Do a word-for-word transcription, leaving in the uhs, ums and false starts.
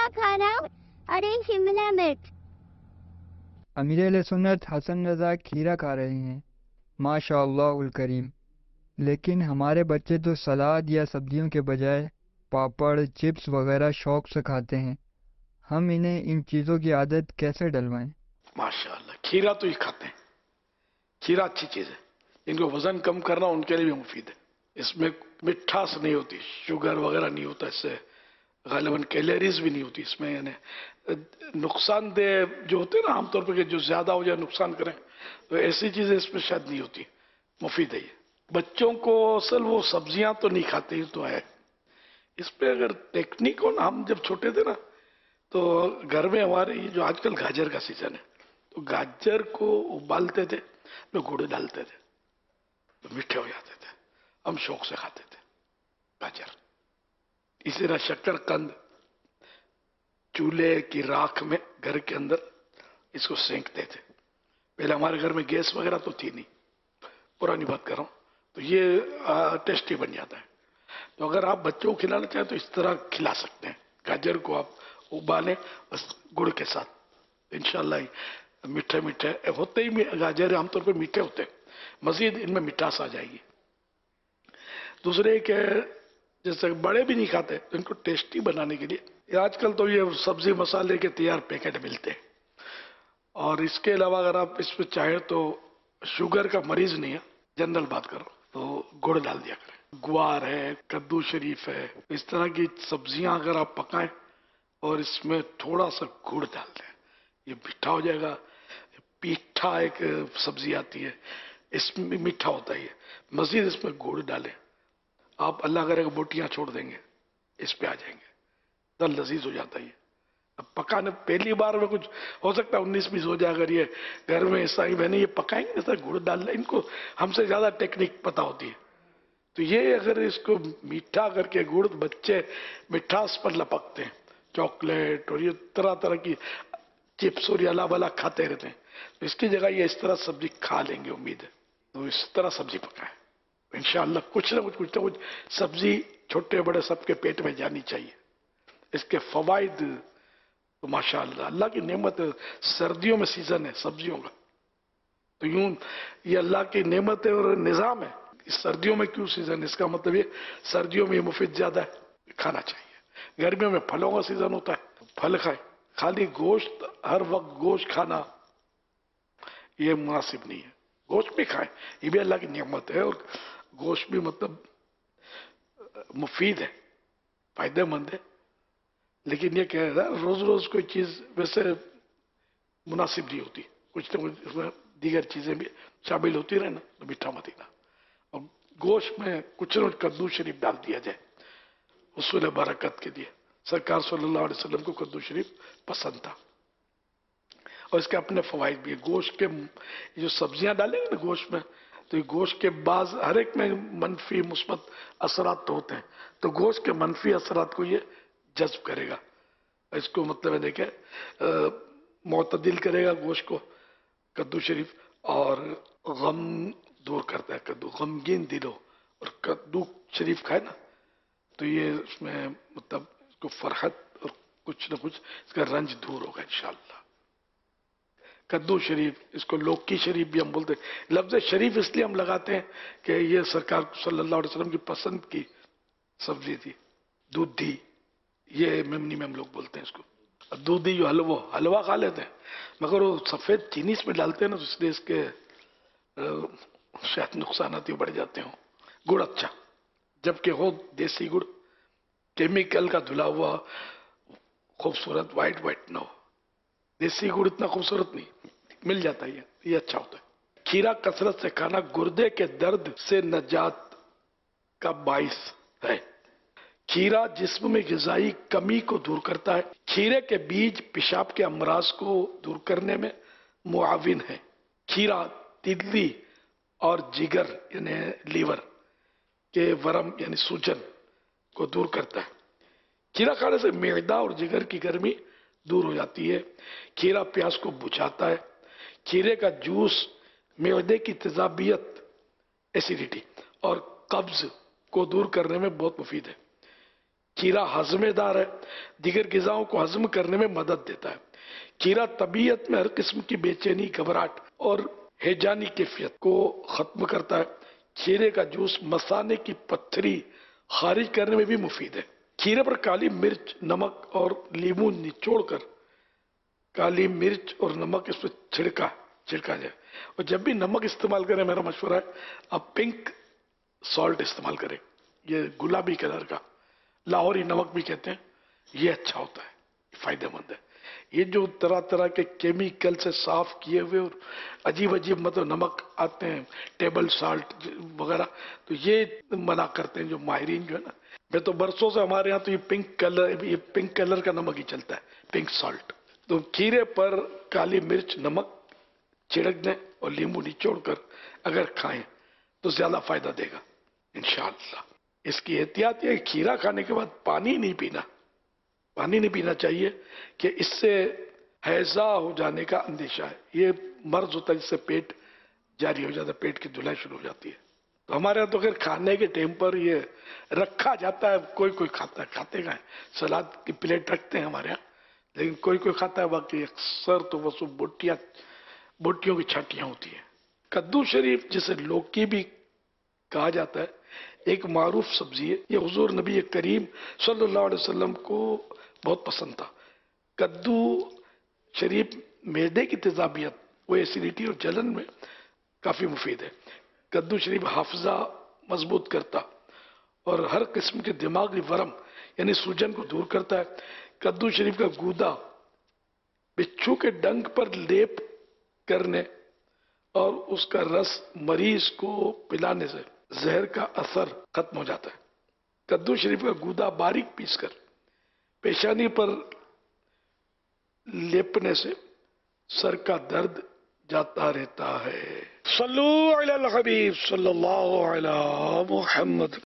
क्या खा रहा हूँ? अरे शिमला मिर्च। امیر اہل سنت حسن رضا کھیرا کھا رہے ہیں، ماشاء اللہ الکریم، لیکن ہمارے بچے تو سلاد یا سبزیوں کے بجائے پاپڑ چپس وغیرہ شوق سے کھاتے ہیں، ہم انہیں ان چیزوں کی عادت کیسے ڈلوائیں؟ ماشاء اللہ کھیرا تو ہی کھاتے ہیں، کھیرا اچھی چیز ہے، ان کو وزن کم کرنا ان کے لیے بھی مفید ہے، اس میں مٹھاس نہیں ہوتی، شوگر وغیرہ نہیں ہوتا، اس سے غالباً کیلریز بھی نہیں ہوتی اس میں، یعنی نقصان دہ جو ہوتے ہیں نا عام طور پہ کہ جو زیادہ ہو جائے نقصان کریں، تو ایسی چیزیں اس میں شاید نہیں ہوتی، مفید ہے یہ۔ بچوں کو اصل وہ سبزیاں تو نہیں کھاتے تو ہے، اس پہ اگر ٹیکنیک ہو نا، ہم جب چھوٹے تھے نا تو گھر میں ہمارے یہ جو آج کل گاجر کا سیزن ہے تو گاجر کو ابالتے تھے میں گڑ ڈالتے تھے تو میٹھے ہو جاتے تھے، ہم شوق سے کھاتے تھے گاجر۔ اسی طرح شکر قند چولہے کی راکھ میں گھر کے اندر اس کو سینکتے تھے، پہلے ہمارے گھر میں گیس وغیرہ تو تھی نہیں، پرانی بات کر رہا ہوں، تو یہ ٹیسٹی بن جاتا ہے۔ تو اگر آپ بچوں کو کھلانا چاہیں تو اس طرح کھلا سکتے ہیں، گاجر کو آپ ابالیں بس گڑ کے ساتھ، انشاءاللہ میٹھے میٹھے ہوتے ہی گاجر عام طور پہ میٹھے ہوتے ہیں، مزید ان میں مٹھاس آ جائے گی۔ دوسرے کہ جیسے بڑے بھی نہیں کھاتے تو ان کو ٹیسٹی بنانے کے لیے آج کل تو یہ سبزی مسالے کے تیار پیکٹ ملتے ہیں، اور اس کے علاوہ اگر آپ اس پہ چاہیں تو شوگر کا مریض نہیں ہے، جنرل بات کرو تو گڑ ڈال دیا کریں، گوار ہے، کدو شریف ہے، اس طرح کی سبزیاں اگر آپ پکائیں اور اس میں تھوڑا سا گڑ ڈال دیں، یہ میٹھا ہو جائے گا۔ پیٹھا ایک سبزی آتی ہے، اس میں بھی میٹھا ہوتا ہے، مزید اس میں گڑ ڈالیں، آپ اللہ کرے گا بوٹیاں چھوڑ دیں گے، اس پہ آ جائیں گے، اتنا لذیذ ہو جاتا ہے یہ۔ اب پکانے پہلی بار میں کچھ ہو سکتا ہے انیس بیس ہو جائے، اگر یہ گھر میں عیسائی بہنیں یہ پکائیں گے ایسا گڑ ڈال لیں، ان کو ہم سے زیادہ ٹیکنیک پتا ہوتی ہے، تو یہ اگر اس کو میٹھا کر کے گڑ، بچے مٹھاس پر لپکتے ہیں، چاکلیٹ اور یہ طرح طرح کی چپس اور یہ اللہ بلا کھاتے رہتے ہیں، تو اس کی جگہ یہ اس طرح سبزی کھا لیں گے امید ہے، تو اس طرح سبزی پکائیں انشاءاللہ، کچھ نہ کچھ کچھ نہ کچھ سبزی چھوٹے بڑے سب کے پیٹ میں جانی چاہیے۔ اس کے فوائد تو ماشاءاللہ اللہ کی نعمت، سردیوں میں سیزن ہے سبزیوں کا، تو یوں یہ اللہ کی نعمت ہے اور نظام ہے، اس سردیوں میں کیوں سیزن، اس کا مطلب یہ سردیوں میں یہ مفید زیادہ ہے، کھانا چاہیے۔ گرمیوں میں پھلوں کا سیزن ہوتا ہے، پھل کھائیں، خالی گوشت ہر وقت گوشت کھانا یہ مناسب نہیں ہے، گوشت بھی کھائیں، یہ بھی اللہ کی نعمت ہے، اور گوشت بھی مطلب مفید ہے، فائدہ مند ہے، لیکن یہ کہہ رہا ہے روز روز کوئی چیز ویسے مناسب نہیں ہوتی، کچھ نہ کچھ اس میں دیگر چیزیں بھی شامل ہوتی رہے نا تو میٹھا مدینہ، اور گوشت میں کچھ نہ کچھ کدو شریف ڈال دیا جائے حصول برکت کے لیے، سرکار صلی اللہ علیہ وسلم کو کدو شریف پسند تھا، اور اس کے اپنے فوائد بھی ہے۔ گوشت کے جو سبزیاں ڈالیں گے نا گوشت میں، تو یہ گوشت کے بعض ہر ایک میں منفی مثبت اثرات تو ہوتے ہیں، تو گوشت کے منفی اثرات کو یہ جذب کرے گا، اس کو مطلب ہے دیکھیں معتدل کرے گا گوشت کو کدو شریف، اور غم دور کرتا ہے کدو، غمگین دلوں اور کدو شریف کھائے نا تو یہ اس میں مطلب اس کو فرحت اور کچھ نہ کچھ اس کا رنج دور ہوگا انشاءاللہ۔ کدو شریف، اس کو لوکی شریف بھی ہم بولتے ہیں، لفظ شریف اس لیے ہم لگاتے ہیں کہ یہ سرکار صلی اللہ علیہ وسلم کی پسند کی سبزی تھی، دودھی، یہ ممنی میں ہم لوگ بولتے ہیں اس کو، دودھی جو حلوہ حلوہ کھا لیتے ہیں مگر وہ سفید چینی اس میں ڈالتے ہیں نا تو اس لیے اس کے شاید نقصانات ہی بڑھ جاتے ہوں۔ گڑ اچھا، جبکہ ہو دیسی گڑ، کیمیکل کا دھلا ہوا خوبصورت وائٹ وائٹ نہ ہو، دیسی گڑ اتنا خوبصورت نہیں مل جاتا ہے، یہ اچھا ہوتا ہے۔ کھیرا کثرت سے کھانا گردے کے درد سے نجات کا باعث ہے۔ کھیرا جسم میں غذائی کمی کو دور کرتا ہے، کھیرے کے بیج پیشاب کے امراض کو دور کرنے میں معاون ہے۔ کھیرا تیدلی اور جگر یعنی لیور کے ورم یعنی سوجن کو دور کرتا ہے۔ کھیرا کھانے سے معدہ اور جگر کی گرمی دور ہو جاتی ہے، کھیرا پیاس کو بجھاتا ہے، کھیرے کا جوس معدے کی تیزابیت، ایسیڈیٹی اور قبض کو دور کرنے میں بہت مفید ہے۔ کھیرا ہضمے دار ہے، دیگر غذاؤں کو ہضم کرنے میں مدد دیتا ہے۔ کھیرا طبیعت میں ہر قسم کی بے چینی، گھبراہٹ اور ہیجانی کیفیت کو ختم کرتا ہے۔ کھیرے کا جوس مثانے کی پتھری خارج کرنے میں بھی مفید ہے۔ کھیرے پر کالی مرچ، نمک اور لیموں نچوڑ کر کالی مرچ اور نمک اس پہ چھڑکا چھڑکا جائے، اور جب بھی نمک استعمال کریں میرا مشورہ ہے آپ پنک سالٹ استعمال کریں، یہ گلابی کلر کا، لاہوری نمک بھی کہتے ہیں، یہ اچھا ہوتا ہے، فائدہ مند ہے۔ یہ جو طرح طرح کے کیمیکل سے صاف کیے ہوئے اور عجیب عجیب مطلب نمک آتے ہیں، ٹیبل سالٹ وغیرہ، تو یہ منع کرتے ہیں جو ماہرین جو ہے نا۔ میں تو برسوں سے ہمارے ہاں تو یہ پنک کلر یہ پنک کلر کا نمک ہی چلتا ہے، پنک سالٹ۔ تو کھیرے پر کالی مرچ، نمک چھڑک دیں اور لیموں نچوڑ کر اگر کھائیں تو زیادہ فائدہ دے گا انشاءاللہ۔ اس کی احتیاط یہ ہے کہ کھیرا کھانے کے بعد پانی نہیں پینا، پانی نہیں پینا چاہیے کہ اس سے ہیضہ ہو جانے کا اندیشہ ہے۔ یہ مرض ہوتا ہے جس سے پیٹ جاری ہو جاتا ہے، پیٹ کی دھلائی شروع ہو جاتی ہے۔ تو ہمارے یہاں تو خیر کھانے کے ٹائم پر یہ رکھا جاتا ہے، کوئی کوئی کھاتا ہے، کھاتے گا سلاد کی پلیٹ رکھتے ہیں ہمارے یہاں، لیکن کوئی کوئی کھاتا ہے، باقی اکثر تو وہ سب بوٹیاں بوٹیوں کی چھٹیاں ہوتی ہیں۔ کدو شریف جسے لوکی بھی کہا جاتا ہے، ایک معروف سبزی ہے۔ یہ حضور نبی کریم صلی اللہ علیہ وسلم کو بہت پسند تھا۔ کدو شریف معدے کی تیزابیت، وہ ایسیڈیٹی اور جلن میں کافی مفید ہے۔ کدو شریف حافظہ مضبوط کرتا اور ہر قسم کے دماغی ورم یعنی سوجن کو دور کرتا ہے۔ کدو شریف کا گودا بچھو کے ڈنک پر لیپ کرنے اور اس کا رس مریض کو پلانے سے زہر کا اثر ختم ہو جاتا ہے۔ کدو شریف کا گودا باریک پیس کر پیشانی پر لیپنے سے سر کا درد جاتا رہتا ہے۔ صلو علی الحبیب صلی اللہ علی محمد۔